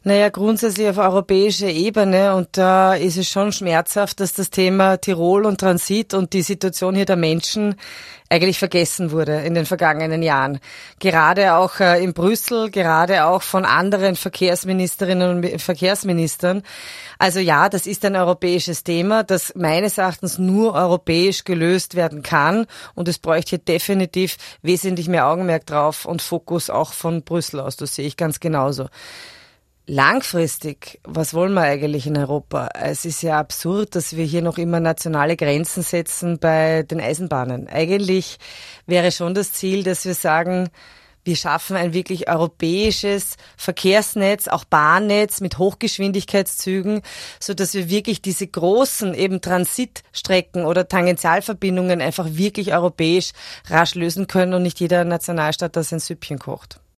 Naja, grundsätzlich auf europäischer Ebene, und da ist es schon schmerzhaft, dass das Thema Tirol und Transit und die Situation hier der Menschen eigentlich vergessen wurde in den vergangenen Jahren. Gerade auch in Brüssel, gerade auch von anderen Verkehrsministerinnen und Verkehrsministern. Also ja, das ist ein europäisches Thema, das meines Erachtens nur europäisch gelöst werden kann, und es bräuchte hier definitiv wesentlich mehr Augenmerk drauf und Fokus auch von Brüssel aus. Das sehe ich ganz genauso. Langfristig, was wollen wir eigentlich in Europa? Es ist ja absurd, dass wir hier noch immer nationale Grenzen setzen bei den Eisenbahnen. Eigentlich wäre schon das Ziel, dass wir sagen, wir schaffen ein wirklich europäisches Verkehrsnetz, auch Bahnnetz mit Hochgeschwindigkeitszügen, so dass wir wirklich diese großen eben Transitstrecken oder Tangentialverbindungen einfach wirklich europäisch rasch lösen können und nicht jeder Nationalstaat da sein Süppchen kocht.